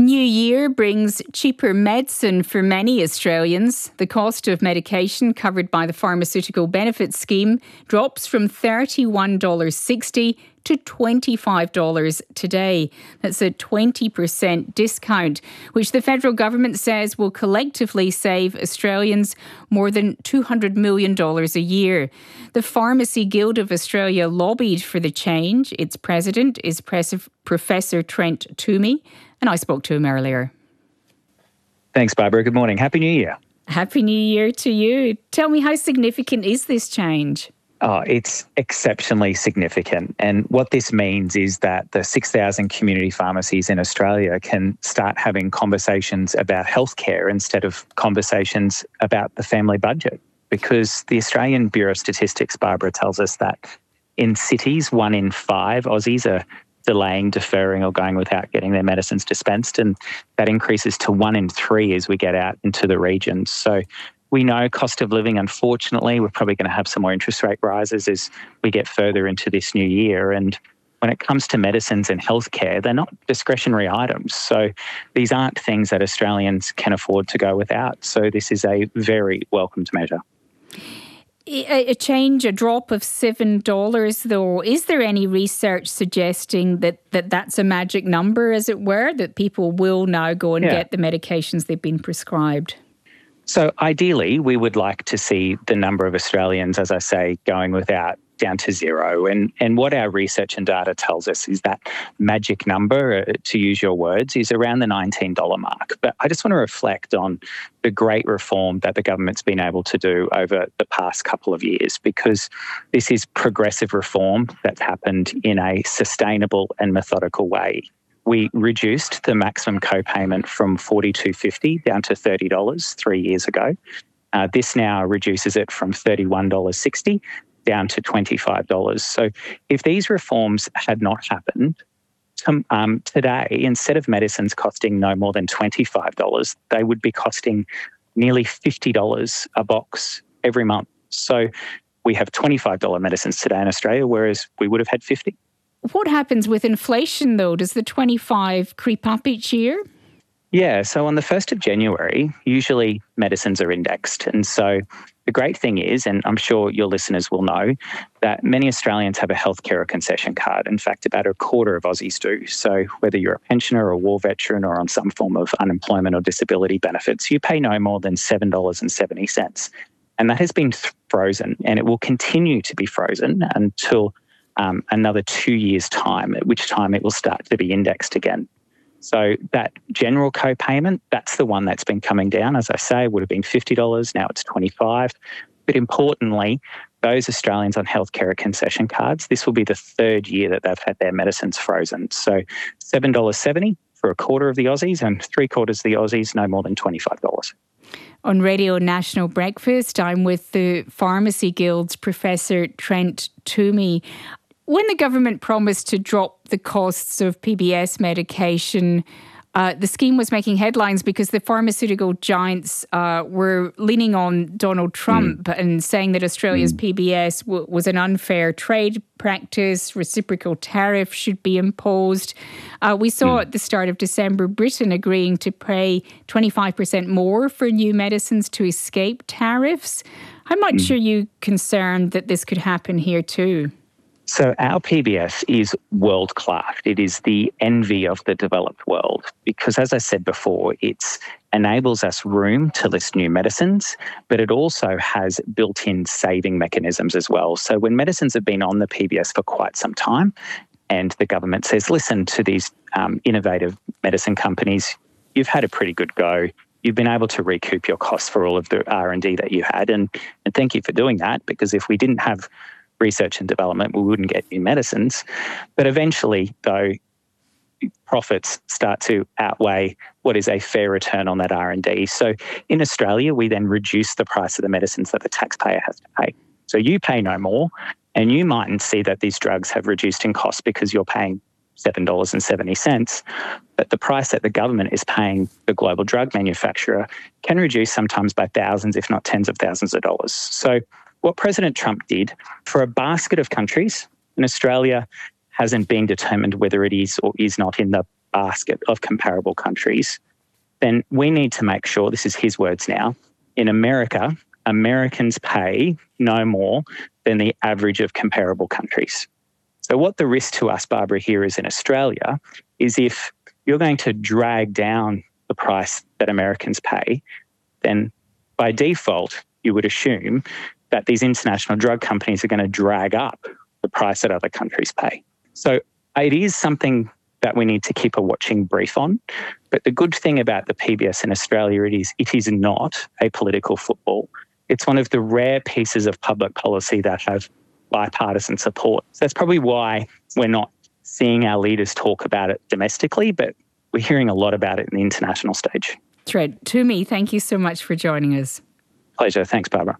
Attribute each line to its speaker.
Speaker 1: new year brings cheaper medicine for many Australians. The cost of medication covered by the Pharmaceutical Benefits Scheme drops from $31.60 to $25 today. That's a 20% discount, which the federal government says will collectively save Australians more than $200 million a year. The Pharmacy Guild of Australia lobbied for the change. Its president is Professor Trent Toomey, and I spoke to him earlier.
Speaker 2: Thanks, Barbara. Good morning. Happy New Year.
Speaker 1: Happy New Year to you. Tell me, how significant is this change?
Speaker 2: Oh, it's exceptionally significant. And what this means is that the 6,000 community pharmacies in Australia can start having conversations about healthcare instead of conversations about the family budget. Because the Australian Bureau of Statistics, Barbara, tells us that in cities, 1 in 5 Aussies are delaying, deferring or going without getting their medicines dispensed. And that increases to 1 in 3 as we get out into the regions. So we know cost of living, unfortunately, we're probably going to have some more interest rate rises as we get further into this new year. And when it comes to medicines and healthcare, they're not discretionary items. So these aren't things that Australians can afford to go without. So this is a very welcomed measure.
Speaker 1: A drop of $7 though. Is there any research suggesting that that's a magic number, as it were, that people will now go and get the medications they've been prescribed?
Speaker 2: So ideally, we would like to see the number of Australians, as I say, going without down to zero. And what our research and data tells us is that magic number, to use your words, is around the $19 mark. But I just want to reflect on the great reform that the government's been able to do over the past couple of years, because this is progressive reform that's happened in a sustainable and methodical way. We reduced the maximum co-payment from $42.50 down to $30 3 years ago. This now reduces it from $31.60 down to $25. So if these reforms had not happened, today, instead of medicines costing no more than $25, they would be costing nearly $50 a box every month. So we have $25 medicines today in Australia, whereas we would have had $50.
Speaker 1: What happens with inflation, though? Does the 25 creep up each year?
Speaker 2: Yeah, so on the 1st of January, usually medicines are indexed. And so the great thing is, and I'm sure your listeners will know, that many Australians have a healthcare concession card. In fact, about a quarter of Aussies do. So whether you're a pensioner or a war veteran or on some form of unemployment or disability benefits, you pay no more than $7.70. And that has been frozen, and it will continue to be frozen until another 2 years' time, at which time it will start to be indexed again. So that general co-payment, that's the one that's been coming down. As I say, would have been $50, now it's $25. But importantly, those Australians on healthcare concession cards, this will be the 3rd year that they've had their medicines frozen. So $7.70 for a quarter of the Aussies, and 3/4 of the Aussies, no more than $25.
Speaker 1: On Radio National Breakfast, I'm with the Pharmacy Guild's Professor Trent Toomey. When the government promised to drop the costs of PBS medication, the scheme was making headlines because the pharmaceutical giants were leaning on Donald Trump and saying that Australia's PBS was an unfair trade practice, reciprocal tariff should be imposed. We saw at the start of December Britain agreeing to pay 25% more for new medicines to escape tariffs. How much are you concerned that this could happen here too?
Speaker 2: So our PBS is world-class. It is the envy of the developed world because, as I said before, it enables us room to list new medicines, but it also has built-in saving mechanisms as well. So when medicines have been on the PBS for quite some time and the government says, listen to these innovative medicine companies, you've had a pretty good go. You've been able to recoup your costs for all of the R&D that you had. And thank you for doing that, because if we didn't have research and development, we wouldn't get new medicines. But eventually, though, profits start to outweigh what is a fair return on that R&D. So in Australia, we then reduce the price of the medicines that the taxpayer has to pay. So you pay no more, and you mightn't see that these drugs have reduced in cost because you're paying $7.70, but the price that the government is paying the global drug manufacturer can reduce sometimes by thousands, if not tens of thousands of dollars. So what President Trump did for a basket of countries, and Australia hasn't been determined whether it is or is not in the basket of comparable countries, then we need to make sure, this is his words now, in America, Americans pay no more than the average of comparable countries. So what the risk to us, Barbara, here is in Australia is if you're going to drag down the price that Americans pay, then by default, you would assume that these international drug companies are going to drag up the price that other countries pay. So it is something that we need to keep a watching brief on. But the good thing about the PBS in Australia, it is not a political football. It's one of the rare pieces of public policy that have bipartisan support. So that's probably why we're not seeing our leaders talk about it domestically, but we're hearing a lot about it in the international stage.
Speaker 1: Trent Twomey, thank you so much for joining us.
Speaker 2: Pleasure. Thanks, Barbara.